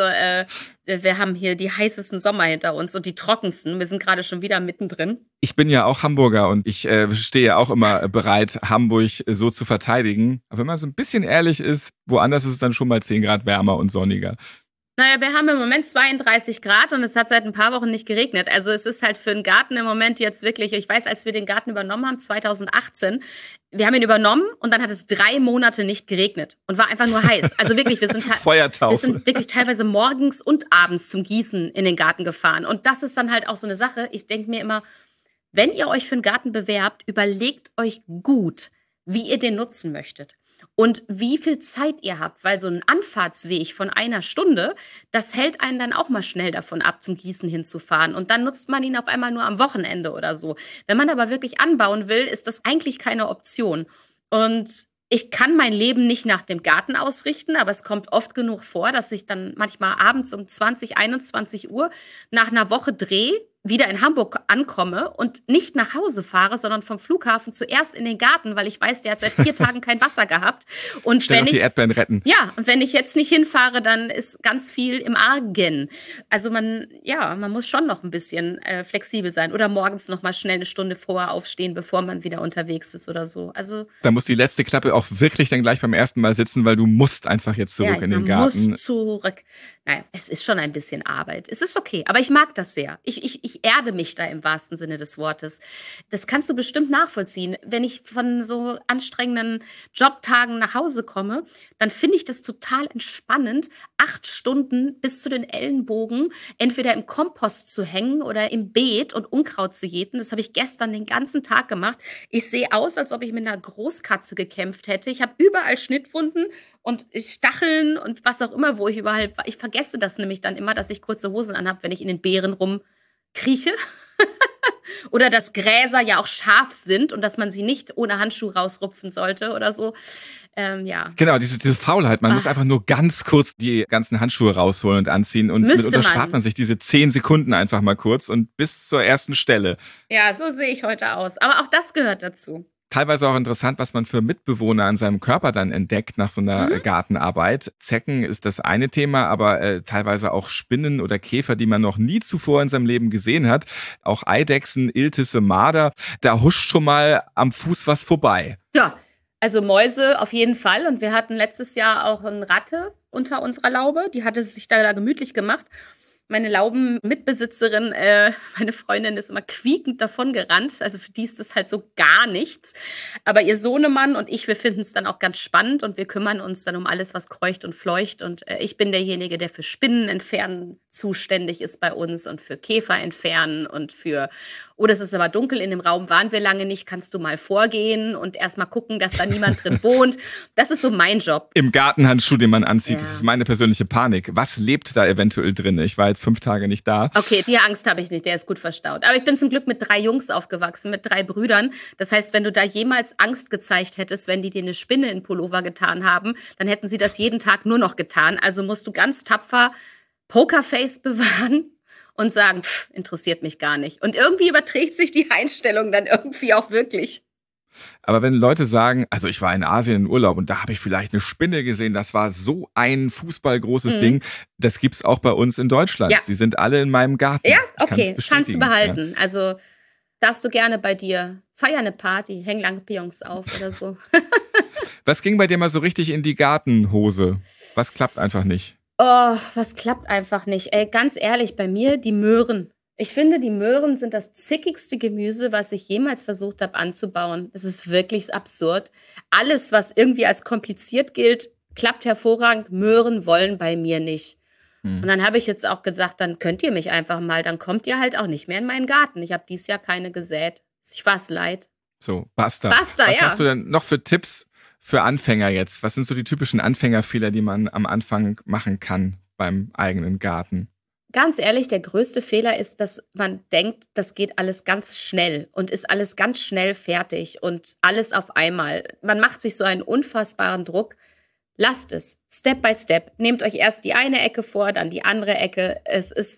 wir haben hier die heißesten Sommer hinter uns und die trockensten. Wir sind gerade schon wieder mittendrin. Ich bin ja auch Hamburger und ich stehe auch immer bereit, Hamburg so zu verteidigen. Aber wenn man so ein bisschen ehrlich ist, woanders ist es dann schon mal 10 Grad wärmer und sonniger. Naja, wir haben im Moment 32 Grad und es hat seit ein paar Wochen nicht geregnet. Also es ist halt für einen Garten im Moment jetzt wirklich, ich weiß, als wir den Garten übernommen haben, 2018, wir haben ihn übernommen und dann hat es 3 Monate nicht geregnet und war einfach nur heiß. Also wirklich, wir sind wirklich teilweise morgens und abends zum Gießen in den Garten gefahren. Und das ist dann halt auch so eine Sache. Ich denke mir immer, wenn ihr euch für einen Garten bewerbt, überlegt euch gut, wie ihr den nutzen möchtet. und wie viel Zeit ihr habt, weil so ein Anfahrtsweg von einer Stunde, das hält einen dann auch mal schnell davon ab, zum Gießen hinzufahren. Und dann nutzt man ihn auf einmal nur am Wochenende oder so. Wenn man aber wirklich anbauen will, ist das eigentlich keine Option. Und ich kann mein Leben nicht nach dem Garten ausrichten, aber es kommt oft genug vor, dass ich dann manchmal abends um 20, 21 Uhr nach einer Woche Dreh wieder in Hamburg ankomme und nicht nach Hause fahre, sondern vom Flughafen zuerst in den Garten, weil ich weiß, der hat seit 4 Tagen kein Wasser gehabt. Und Schnell wenn noch die ich Erdbeeren retten. ja, und wenn ich jetzt nicht hinfahre, dann ist ganz viel im Argen. Also man muss schon noch ein bisschen flexibel sein oder morgens noch mal schnell eine Stunde vorher aufstehen, bevor man wieder unterwegs ist oder so. Also Da muss die letzte Klappe auch wirklich dann gleich beim ersten Mal sitzen, weil du musst einfach jetzt zurück in den man Garten. muss zurück. Naja, es ist schon ein bisschen Arbeit. Es ist okay, aber ich mag das sehr. Ich erde mich da im wahrsten Sinne des Wortes. Das kannst du bestimmt nachvollziehen. Wenn ich von so anstrengenden Jobtagen nach Hause komme, dann finde ich das total entspannend, 8 Stunden bis zu den Ellenbogen entweder im Kompost zu hängen oder im Beet und Unkraut zu jäten. Das habe ich gestern den ganzen Tag gemacht. Ich sehe aus, als ob ich mit einer Großkatze gekämpft hätte. Ich habe überall Schnittwunden und Stacheln und was auch immer, wo ich überall. Ich vergesse das nämlich dann immer, dass ich kurze Hosen anhabe, wenn ich in den Beeren rumkrieche. Oder dass Gräser ja auch scharf sind und dass man sie nicht ohne Handschuh rausrupfen sollte oder so. Ja. Genau, diese Faulheit. Man muss einfach nur ganz kurz die ganzen Handschuhe rausholen und anziehen. Und Müsste mitunter spart man. man sich diese 10 Sekunden einfach mal kurz und bis zur ersten Stelle. Ja, so sehe ich heute aus. Aber auch das gehört dazu. Teilweise auch interessant, was man für Mitbewohner an seinem Körper dann entdeckt nach so einer Gartenarbeit. Zecken ist das eine Thema, aber teilweise auch Spinnen oder Käfer, die man noch nie zuvor in seinem Leben gesehen hat. Auch Eidechsen, Iltisse, Marder. Da huscht schon mal am Fuß was vorbei. Ja, also Mäuse auf jeden Fall. Und wir hatten letztes Jahr auch eine Ratte unter unserer Laube. Die hatte sich da gemütlich gemacht. Meine Laubenmitbesitzerin, meine Freundin, ist immer quiekend davongerannt. Also für die ist das halt so gar nichts. Aber ihr Sohnemann und ich, wir finden es dann auch ganz spannend und wir kümmern uns dann um alles, was kreucht und fleucht. Und ich bin derjenige, der für Spinnen entfernen zuständig ist bei uns und für Käfer entfernen und für, oh, das ist aber dunkel, in dem Raum waren wir lange nicht, kannst du mal vorgehen und erst mal gucken, dass da niemand drin wohnt. Das ist so mein Job. Im Gartenhandschuh, den man anzieht, Ja. das ist meine persönliche Panik. Was lebt da eventuell drin? Ich war jetzt 5 Tage nicht da. Okay, die Angst habe ich nicht, der ist gut verstaut. Aber ich bin zum Glück mit 3 Jungs aufgewachsen, mit 3 Brüdern. Das heißt, wenn du da jemals Angst gezeigt hättest, wenn die dir eine Spinne in Pullover getan haben, dann hätten sie das jeden Tag nur noch getan. Also musst du ganz tapfer Pokerface bewahren und sagen, interessiert mich gar nicht. Und irgendwie überträgt sich die Einstellung dann irgendwie auch wirklich. Aber wenn Leute sagen, also ich war in Asien in Urlaub und da habe ich vielleicht eine Spinne gesehen, das war so ein fußballgroßes Ding, das gibt's auch bei uns in Deutschland. Ja. Sie sind alle in meinem Garten. Ja, Ich kann es okay, kannst du bestätigen. behalten. Also darfst du gerne bei dir. Feier eine Party, häng Lampions auf oder so. Was ging bei dir mal so richtig in die Gartenhose? Was klappt einfach nicht? Oh, was klappt einfach nicht. Ey, ganz ehrlich, bei mir die Möhren. Ich finde, die Möhren sind das zickigste Gemüse, was ich jemals versucht habe anzubauen. Es ist wirklich absurd. Alles, was irgendwie als kompliziert gilt, klappt hervorragend. Möhren wollen bei mir nicht. Und dann habe ich jetzt auch gesagt, dann könnt ihr mich einfach mal, dann kommt ihr halt auch nicht mehr in meinen Garten. Ich habe dieses Jahr keine gesät. Ich war es leid. So, basta. Basta, Was ja. hast du denn noch für Tipps für Anfänger jetzt? Was sind so die typischen Anfängerfehler, die man am Anfang machen kann beim eigenen Garten? Ganz ehrlich, der größte Fehler ist, dass man denkt, das geht alles ganz schnell und ist alles ganz schnell fertig und alles auf einmal. Man macht sich so einen unfassbaren Druck. Lasst es, Step by Step. Nehmt euch erst die eine Ecke vor, dann die andere Ecke. Es ist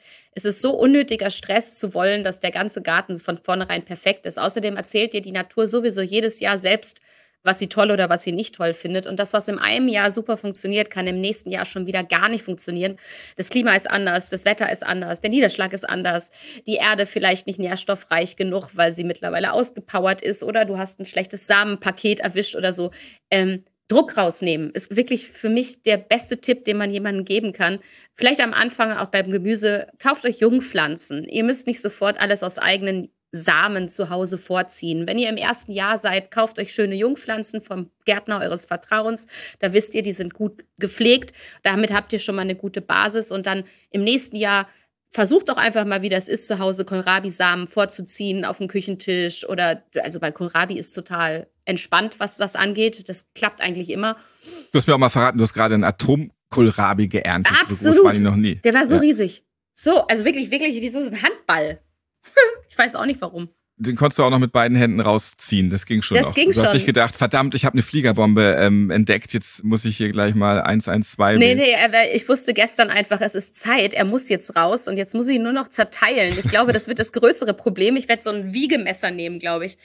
so unnötiger Stress zu wollen, dass der ganze Garten von vornherein perfekt ist. Außerdem erzählt dir die Natur sowieso jedes Jahr selbst, was sie toll oder was sie nicht toll findet. Und das, was in einem Jahr super funktioniert, kann im nächsten Jahr schon wieder gar nicht funktionieren. Das Klima ist anders, das Wetter ist anders, der Niederschlag ist anders, die Erde vielleicht nicht nährstoffreich genug, weil sie mittlerweile ausgepowert ist oder du hast ein schlechtes Samenpaket erwischt oder so. Druck rausnehmen ist wirklich für mich der beste Tipp, den man jemandem geben kann. Vielleicht am Anfang auch beim Gemüse, kauft euch Jungpflanzen. Ihr müsst nicht sofort alles aus eigenen Samen zu Hause vorziehen. Wenn ihr im ersten Jahr seid, kauft euch schöne Jungpflanzen vom Gärtner eures Vertrauens. Da wisst ihr, die sind gut gepflegt. Damit habt ihr schon mal eine gute Basis. Und dann im nächsten Jahr versuch doch einfach mal, wie das ist, zu Hause Kohlrabi-Samen vorzuziehen auf dem Küchentisch weil Kohlrabi ist total entspannt, was das angeht. Das klappt eigentlich immer. Du hast mir auch mal verraten, du hast gerade einen Atom-Kohlrabi geerntet. Absolut. So groß war die noch nie. Der war so riesig. So, also wirklich, wirklich wie so ein Handball. Ich weiß auch nicht, warum. Den konntest du auch noch mit beiden Händen rausziehen. Das ging schon noch. Du hast nicht gedacht, verdammt, ich habe eine Fliegerbombe entdeckt. Jetzt muss ich hier gleich mal 112. Nee, ich wusste gestern einfach, es ist Zeit. Er muss jetzt raus und jetzt muss ich ihn nur noch zerteilen. Ich glaube, das wird das größere Problem. Ich werde so ein Wiegemesser nehmen, glaube ich.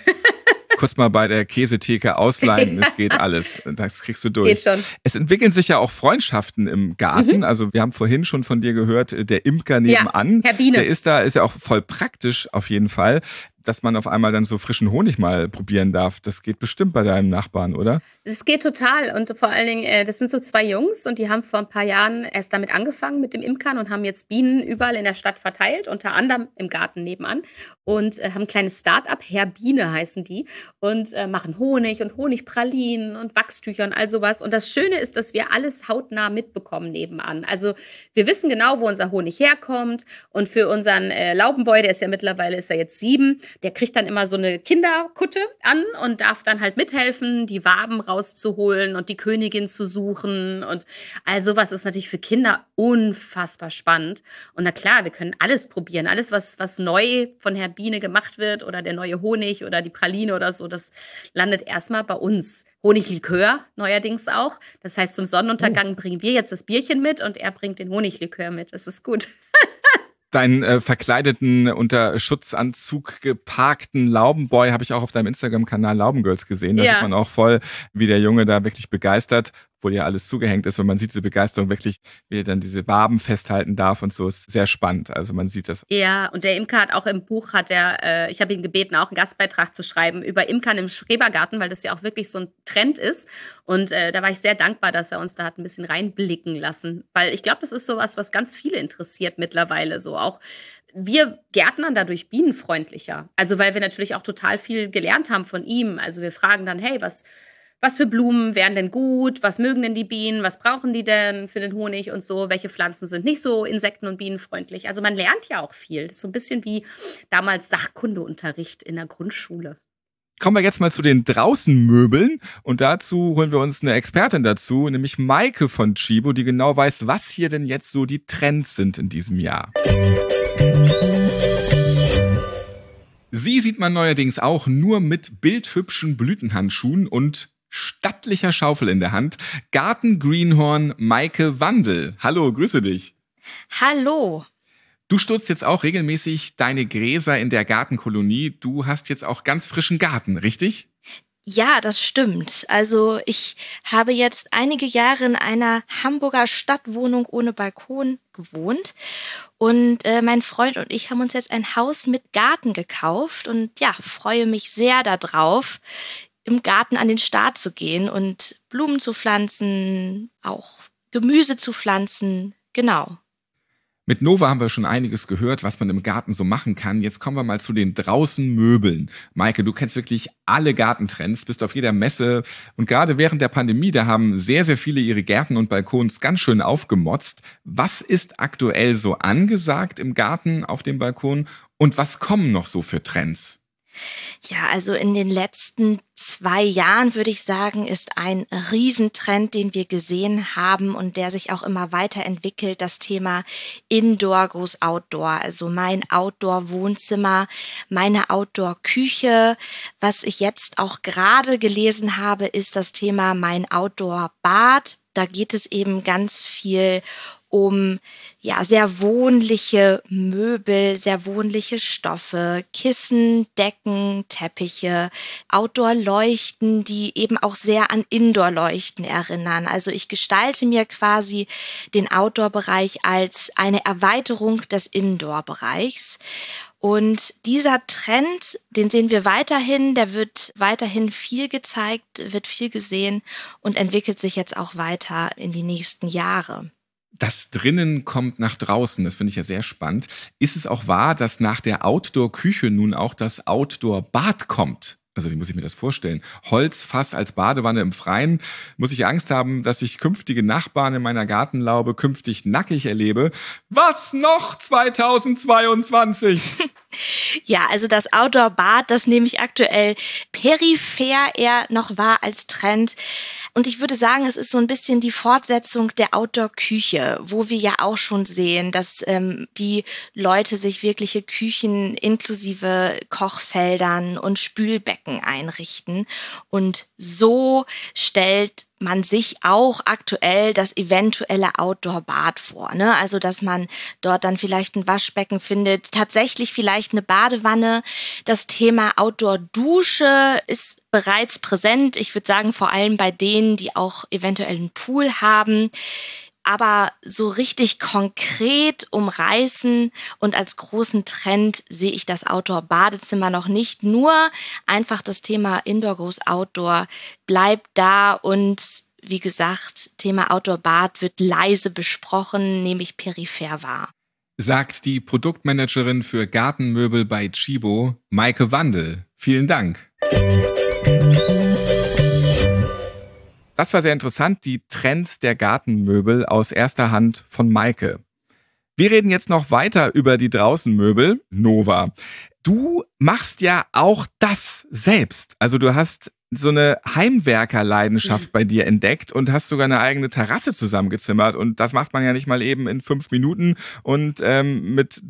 Kurz mal bei der Käsetheke ausleihen, es geht alles. Das kriegst du durch. Geht schon. Es entwickeln sich ja auch Freundschaften im Garten. Also wir haben vorhin schon von dir gehört, der Imker nebenan. Herr Biene. Der ist ja auch voll praktisch auf jeden Fall, dass man auf einmal dann so frischen Honig mal probieren darf. Das geht bestimmt bei deinem Nachbarn, oder? Das geht total und vor allen Dingen, das sind so 2 Jungs und die haben vor ein paar Jahren erst damit angefangen mit dem Imkern und haben jetzt Bienen überall in der Stadt verteilt, unter anderem im Garten nebenan und haben ein kleines Start-up, Herr Biene heißen die und machen Honig und Honigpralinen und Wachstücher und all sowas. Und das Schöne ist, dass wir alles hautnah mitbekommen nebenan. Also wir wissen genau, wo unser Honig herkommt und für unseren Laubenboy, der ist ja mittlerweile, ist er jetzt 7, der kriegt dann immer so eine Kinderkutte an und darf dann halt mithelfen, die Waben rauszuholen und die Königin zu suchen. Und all sowas ist natürlich für Kinder unfassbar spannend. Und na klar, wir können alles probieren. Alles, was neu von Herr Biene gemacht wird oder der neue Honig oder die Praline oder so, das landet erstmal bei uns. Honiglikör neuerdings auch. Das heißt, zum Sonnenuntergang bringen wir jetzt das Bierchen mit und er bringt den Honiglikör mit. Das ist gut. Deinen verkleideten, unter Schutzanzug geparkten Laubenboy habe ich auch auf deinem Instagram-Kanal Laubengirls gesehen. Da sieht man auch voll, wie der Junge da wirklich begeistert, obwohl ja alles zugehängt ist. Und man sieht diese Begeisterung wirklich, wie er dann diese Waben festhalten darf und so. Ist sehr spannend. Also man sieht das. Ja, und der Imker hat auch im Buch, ich habe ihn gebeten, auch einen Gastbeitrag zu schreiben über Imkern im Schrebergarten, weil das ja auch wirklich so ein Trend ist. Und da war ich sehr dankbar, dass er uns da hat ein bisschen reinblicken lassen. Weil ich glaube, das ist sowas, was ganz viele interessiert mittlerweile. So auch wir gärtnern dadurch bienenfreundlicher. Also weil wir natürlich auch total viel gelernt haben von ihm. Also wir fragen dann, hey, was für Blumen wären denn gut? Was mögen denn die Bienen? Was brauchen die denn für den Honig und so? Welche Pflanzen sind nicht so insekten- und bienenfreundlich? Also man lernt ja auch viel. Das ist so ein bisschen wie damals Sachkundeunterricht in der Grundschule. Kommen wir jetzt mal zu den Draußenmöbeln und dazu holen wir uns eine Expertin dazu, nämlich Maike von Tchibo, die genau weiß, was hier denn jetzt so die Trends sind in diesem Jahr. Sie sieht man neuerdings auch nur mit bildhübschen Blütenhandschuhen und stattlicher Schaufel in der Hand. Garten-Greenhorn Maike Wandel. Hallo, grüße dich. Hallo. Du stutzt jetzt auch regelmäßig deine Gräser in der Gartenkolonie. Du hast jetzt auch ganz frischen Garten, richtig? Ja, das stimmt. Also ich habe jetzt einige Jahre in einer Hamburger Stadtwohnung ohne Balkon gewohnt. Und mein Freund und ich haben uns jetzt ein Haus mit Garten gekauft. Und ja, freue mich sehr darauf, im Garten an den Start zu gehen und Blumen zu pflanzen, auch Gemüse zu pflanzen. Genau. Mit Nova haben wir schon einiges gehört, was man im Garten so machen kann. Jetzt kommen wir mal zu den Draußenmöbeln. Maike, du kennst wirklich alle Gartentrends, bist auf jeder Messe. Und gerade während der Pandemie, da haben sehr, sehr viele ihre Gärten und Balkons ganz schön aufgemotzt. Was ist aktuell so angesagt im Garten auf dem Balkon und was kommen noch so für Trends? Ja, also in den letzten 2 Jahren, würde ich sagen, ist ein Riesentrend, den wir gesehen haben und der sich auch immer weiterentwickelt, das Thema Indoor goes Outdoor. Also mein Outdoor-Wohnzimmer, meine Outdoor-Küche. Was ich jetzt auch gerade gelesen habe, ist das Thema mein Outdoor-Bad. Da geht es eben ganz viel um sehr wohnliche Möbel, sehr wohnliche Stoffe, Kissen, Decken, Teppiche, Outdoor-Leuchten, die eben auch sehr an Indoor-Leuchten erinnern. Also ich gestalte mir quasi den Outdoor-Bereich als eine Erweiterung des Indoor-Bereichs. Und dieser Trend, den sehen wir weiterhin, der wird weiterhin viel gezeigt, wird viel gesehen und entwickelt sich jetzt auch weiter in die nächsten Jahre. Das Drinnen kommt nach draußen, das finde ich ja sehr spannend. Ist es auch wahr, dass nach der Outdoor-Küche nun auch das Outdoor-Bad kommt? Also wie muss ich mir das vorstellen? Holzfass als Badewanne im Freien? Muss ich Angst haben, dass ich künftige Nachbarn in meiner Gartenlaube künftig nackig erlebe? Was noch 2022? Ja, also das Outdoor-Bad, das nehme ich aktuell peripher eher noch wahr als Trend. Und ich würde sagen, es ist so ein bisschen die Fortsetzung der Outdoor-Küche, wo wir ja auch schon sehen, dass die Leute sich wirkliche Küchen inklusive Kochfeldern und Spülbecken einrichten. Und so stellt man sich auch aktuell das eventuelle Outdoor-Bad vor, ne? Also, dass man dort dann vielleicht ein Waschbecken findet, tatsächlich vielleicht eine Badewanne. Das Thema Outdoor-Dusche ist bereits präsent. Ich würde sagen, vor allem bei denen, die auch eventuell einen Pool haben. Aber so richtig konkret umreißen und als großen Trend sehe ich das Outdoor-Badezimmer noch nicht. Nur einfach das Thema Indoor goes Outdoor bleibt da und wie gesagt, Thema Outdoor-Bad wird leise besprochen, nehme ich peripher wahr. Sagt die Produktmanagerin für Gartenmöbel bei Tchibo, Maike Wandel. Vielen Dank. Das war sehr interessant, die Trends der Gartenmöbel aus erster Hand von Maike. Wir reden jetzt noch weiter über die Draußenmöbel, Nova. Du machst ja auch das selbst. Also du hast so eine Heimwerkerleidenschaft bei dir entdeckt und hast sogar eine eigene Terrasse zusammengezimmert. Und das macht man ja nicht mal eben in 5 Minuten und mit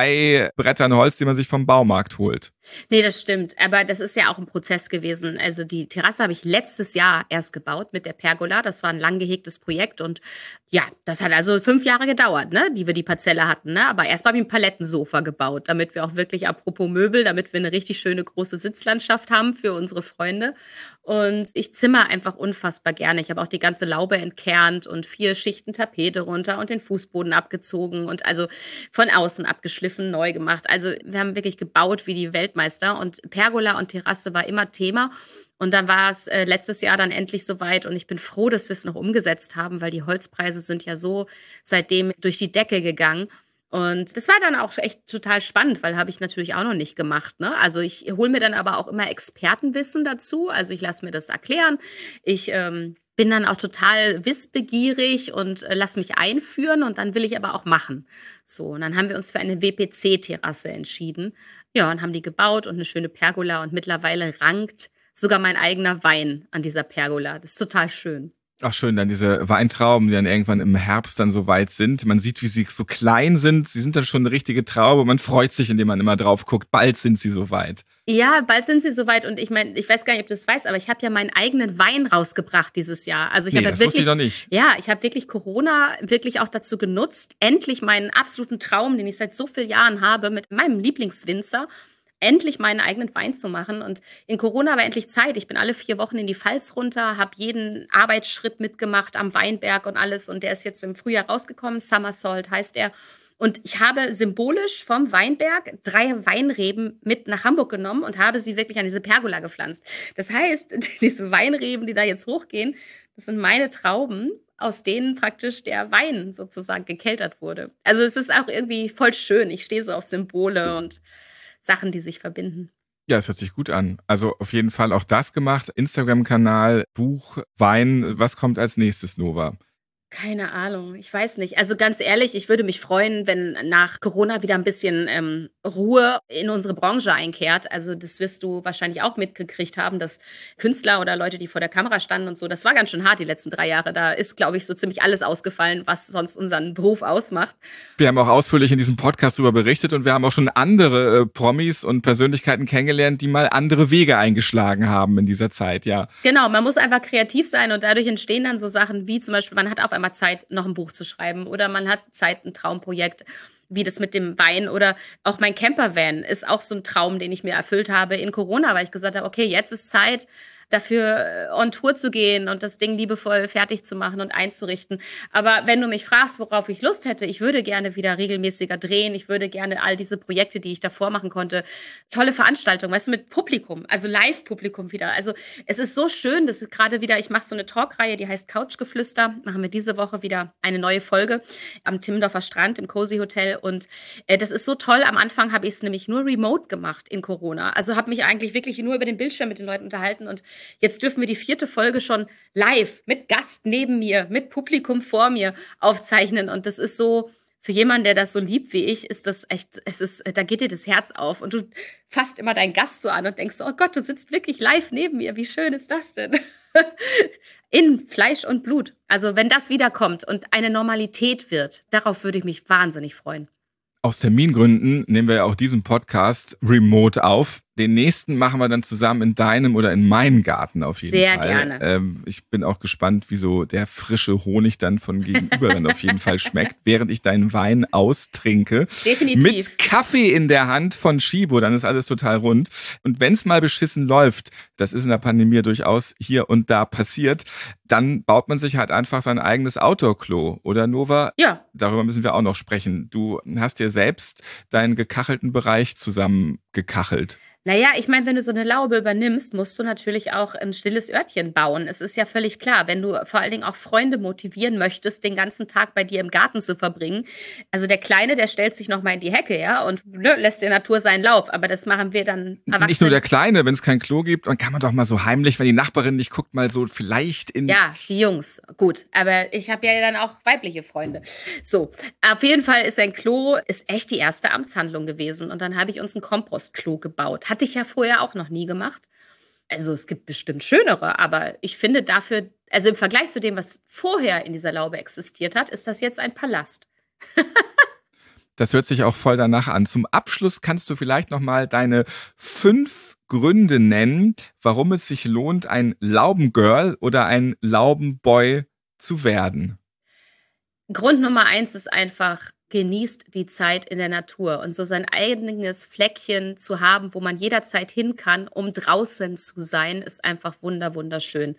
3 Brettern Holz, die man sich vom Baumarkt holt. Nee, das stimmt. Aber das ist ja auch ein Prozess gewesen. Also die Terrasse habe ich letztes Jahr erst gebaut mit der Pergola. Das war ein lang gehegtes Projekt. Und ja, das hat also 5 Jahre gedauert, ne, die wir die Parzelle hatten. Ne? Aber erst habe ich ein Palettensofa gebaut, damit wir auch wirklich, apropos Möbel, damit wir eine richtig schöne große Sitzlandschaft haben für unsere Freunde. Und ich zimmer einfach unfassbar gerne. Ich habe auch die ganze Laube entkernt und 4 Schichten Tapete runter und den Fußboden abgezogen und also von außen abgeschliffen, neu gemacht. Also wir haben wirklich gebaut wie die Weltmeister und Pergola und Terrasse war immer Thema. Und dann war es letztes Jahr dann endlich soweit und ich bin froh, dass wir es noch umgesetzt haben, weil die Holzpreise sind ja so seitdem durch die Decke gegangen. Und das war dann auch echt total spannend, weil habe ich natürlich auch noch nicht gemacht, ne? Also ich hole mir dann aber auch immer Expertenwissen dazu. Also ich lasse mir das erklären. Ich bin dann auch total wissbegierig und lasse mich einführen und dann will ich aber auch machen. So, und dann haben wir uns für eine WPC-Terrasse entschieden. Ja, und haben die gebaut und eine schöne Pergola und mittlerweile rankt sogar mein eigener Wein an dieser Pergola. Das ist total schön. Ach schön, dann diese Weintrauben, die dann irgendwann im Herbst dann so weit sind. Man sieht, wie sie so klein sind. Sie sind dann schon eine richtige Traube. Man freut sich, indem man immer drauf guckt. Bald sind sie so weit. Ja, bald sind sie soweit. Und ich meine, ich weiß gar nicht, ob du das weißt, aber ich habe ja meinen eigenen Wein rausgebracht dieses Jahr. Also ich habe ja das wirklich, wusste ich noch nicht. Ja, ich habe wirklich Corona wirklich auch dazu genutzt, endlich meinen absoluten Traum, den ich seit so vielen Jahren habe, mit meinem Lieblingswinzer endlich meinen eigenen Wein zu machen. Und in Corona war endlich Zeit. Ich bin alle 4 Wochen in die Pfalz runter, habe jeden Arbeitsschritt mitgemacht am Weinberg und alles. Und der ist jetzt im Frühjahr rausgekommen. Summersault heißt er. Und ich habe symbolisch vom Weinberg 3 Weinreben mit nach Hamburg genommen und habe sie wirklich an diese Pergola gepflanzt. Das heißt, diese Weinreben, die da jetzt hochgehen, das sind meine Trauben, aus denen praktisch der Wein sozusagen gekeltert wurde. Also es ist auch irgendwie voll schön. Ich stehe so auf Symbole und Sachen, die sich verbinden. Ja, es hört sich gut an. Also auf jeden Fall auch das gemacht. Instagram-Kanal, Buch, Wein. Was kommt als nächstes, Nova? Keine Ahnung, ich weiß nicht. Also ganz ehrlich, ich würde mich freuen, wenn nach Corona wieder ein bisschen Ruhe in unsere Branche einkehrt. Also das wirst du wahrscheinlich auch mitgekriegt haben, dass Künstler oder Leute, die vor der Kamera standen und so, das war ganz schön hart die letzten 3 Jahre. Da ist, glaube ich, so ziemlich alles ausgefallen, was sonst unseren Beruf ausmacht. Wir haben auch ausführlich in diesem Podcast darüber berichtet und wir haben auch schon andere Promis und Persönlichkeiten kennengelernt, die mal andere Wege eingeschlagen haben in dieser Zeit, ja. Genau, man muss einfach kreativ sein und dadurch entstehen dann so Sachen wie zum Beispiel, man hat auf einmal Zeit, noch ein Buch zu schreiben oder man hat Zeit, ein Traumprojekt, wie das mit dem Wein oder auch mein Campervan ist auch so ein Traum, den ich mir erfüllt habe in Corona, weil ich gesagt habe, okay, jetzt ist Zeit, dafür on Tour zu gehen und das Ding liebevoll fertig zu machen und einzurichten. Aber wenn du mich fragst, worauf ich Lust hätte, ich würde gerne wieder regelmäßiger drehen. Ich würde gerne all diese Projekte, die ich davor machen konnte, tolle Veranstaltungen, weißt du, mit Publikum, also Live-Publikum wieder. Also es ist so schön, das ist gerade wieder, ich mache so eine Talkreihe, die heißt Couchgeflüster. Machen wir diese Woche wieder eine neue Folge am Timmendorfer Strand im Cozy Hotel. Und das ist so toll. Am Anfang habe ich es nämlich nur remote gemacht in Corona. Also habe mich eigentlich wirklich nur über den Bildschirm mit den Leuten unterhalten. Und jetzt dürfen wir die 4. Folge schon live mit Gast neben mir, mit Publikum vor mir aufzeichnen. Und das ist so, für jemanden, der das so liebt wie ich, ist das echt, da geht dir das Herz auf. Und du fasst immer deinen Gast so an und denkst, oh Gott, du sitzt wirklich live neben mir. Wie schön ist das denn? In Fleisch und Blut. Also wenn das wiederkommt und eine Normalität wird, darauf würde ich mich wahnsinnig freuen. Aus Termingründen nehmen wir ja auch diesen Podcast remote auf. Den nächsten machen wir dann zusammen in deinem oder in meinem Garten auf jeden Fall. Sehr gerne. Ich bin auch gespannt, wie so der frische Honig dann von gegenüber dann auf jeden Fall schmeckt, während ich deinen Wein austrinke. Definitiv. Mit Kaffee in der Hand von Chibo, dann ist alles total rund. Und wenn es mal beschissen läuft, das ist in der Pandemie durchaus hier und da passiert, dann baut man sich halt einfach sein eigenes Outdoor-Klo. Oder Nova? Ja. Darüber müssen wir auch noch sprechen. Du hast dir selbst deinen gekachelten Bereich zusammengekachelt. Naja, ich meine, wenn du so eine Laube übernimmst, musst du natürlich auch ein stilles Örtchen bauen. Es ist ja völlig klar, wenn du vor allen Dingen auch Freunde motivieren möchtest, den ganzen Tag bei dir im Garten zu verbringen. Also der Kleine, der stellt sich noch mal in die Hecke, ja, und lässt der Natur seinen Lauf. Aber das machen wir dann Erwachsene. Nicht nur der Kleine, wenn es kein Klo gibt, dann kann man doch mal so heimlich, wenn die Nachbarin nicht guckt, mal so vielleicht in... Ja, die Jungs, gut. Aber ich habe ja dann auch weibliche Freunde. So, auf jeden Fall ist ein Klo, ist echt die erste Amtshandlung gewesen. Und dann habe ich uns ein Kompostklo gebaut. Hatte ich ja vorher auch noch nie gemacht. Also es gibt bestimmt schönere, aber ich finde dafür, also im Vergleich zu dem, was vorher in dieser Laube existiert hat, ist das jetzt ein Palast. Das hört sich auch voll danach an. Zum Abschluss kannst du vielleicht noch mal deine 5 Gründe nennen, warum es sich lohnt, ein Laubengirl oder ein Laubenboy zu werden. Grund Nummer 1 ist einfach, genießt die Zeit in der Natur und so sein eigenes Fleckchen zu haben, wo man jederzeit hin kann, um draußen zu sein, ist einfach wunderschön.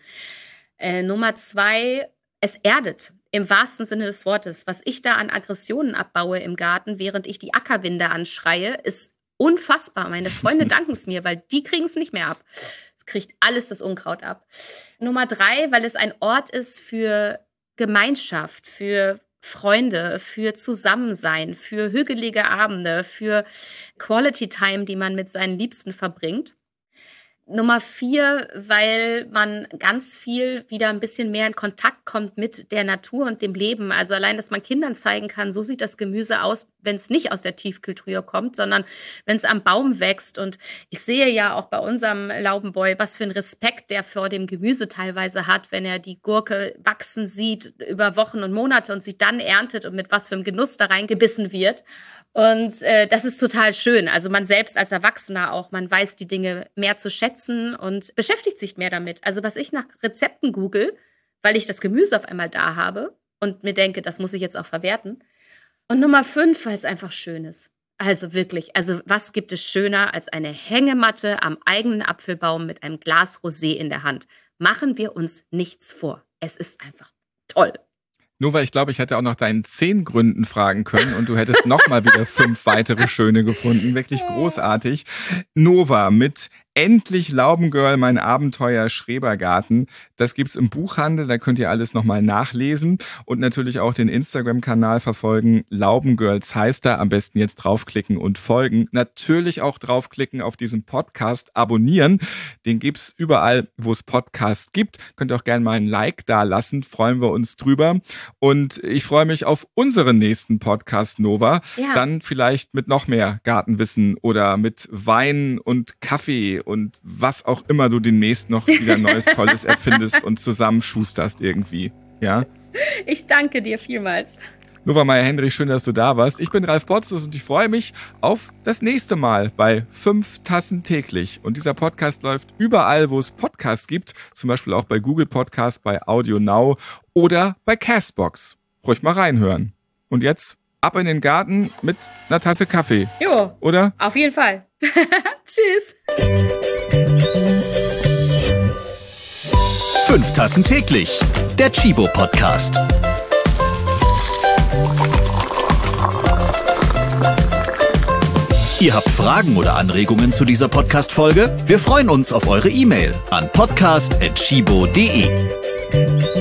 Nummer 2, es erdet. Im wahrsten Sinne des Wortes. Was ich da an Aggressionen abbaue im Garten, während ich die Ackerwinde anschreie, ist unfassbar. Meine Freunde danken es mir, weil die kriegen es nicht mehr ab. Es kriegt alles das Unkraut ab. Nummer 3, weil es ein Ort ist für Gemeinschaft, für Freunde, für Zusammensein, für hügelige Abende, für Quality Time, die man mit seinen Liebsten verbringt. Nummer 4, weil man ganz viel wieder ein bisschen mehr in Kontakt kommt mit der Natur und dem Leben. Also allein, dass man Kindern zeigen kann, so sieht das Gemüse aus, wenn es nicht aus der Tiefkühltruhe kommt, sondern wenn es am Baum wächst. Und ich sehe ja auch bei unserem Laubenboy, was für einen Respekt der vor dem Gemüse teilweise hat, wenn er die Gurke wachsen sieht über Wochen und Monate und sie dann erntet und mit was für einem Genuss da reingebissen wird. Und das ist total schön. Also man selbst als Erwachsener auch, man weiß die Dinge mehr zu schätzen und beschäftigt sich mehr damit. Also was ich nach Rezepten google, weil ich das Gemüse auf einmal da habe und mir denke, das muss ich jetzt auch verwerten. Und Nummer 5, weil es einfach schön ist. Also wirklich, also was gibt es schöner als eine Hängematte am eigenen Apfelbaum mit einem Glas Rosé in der Hand? Machen wir uns nichts vor. Es ist einfach toll. Nur weil ich glaube, ich hätte auch nach deinen 10 Gründen fragen können und du hättest nochmal wieder 5 weitere schöne gefunden. Wirklich großartig. Nova mit Endlich Laubengirl, mein Abenteuer Schrebergarten. Das gibt's im Buchhandel, da könnt ihr alles nochmal nachlesen und natürlich auch den Instagram-Kanal verfolgen. Laubengirls heißt da, am besten jetzt draufklicken und folgen. Natürlich auch draufklicken auf diesen Podcast, abonnieren. Den gibt's überall, wo es Podcasts gibt. Könnt ihr auch gerne mal ein Like da lassen, freuen wir uns drüber. Und ich freue mich auf unseren nächsten Podcast, Nova. Ja. Dann vielleicht mit noch mehr Gartenwissen oder mit Wein und Kaffee und was auch immer du demnächst noch wieder Neues, Tolles erfindest und zusammenschusterst irgendwie. Ja? Ich danke dir vielmals. Nova Meyer-Hendrich, schön, dass du da warst. Ich bin Ralf Potzus und ich freue mich auf das nächste Mal bei 5 Tassen täglich. Und dieser Podcast läuft überall, wo es Podcasts gibt. Zum Beispiel auch bei Google Podcasts, bei Audio Now oder bei Castbox. Ruhig mal reinhören. Und jetzt ab in den Garten mit einer Tasse Kaffee. Jo, oder? Auf jeden Fall. Tschüss. 5 Tassen täglich. Der Chibo Podcast. Ihr habt Fragen oder Anregungen zu dieser Podcast-Folge? Wir freuen uns auf eure E-Mail an podcast@chibo.de.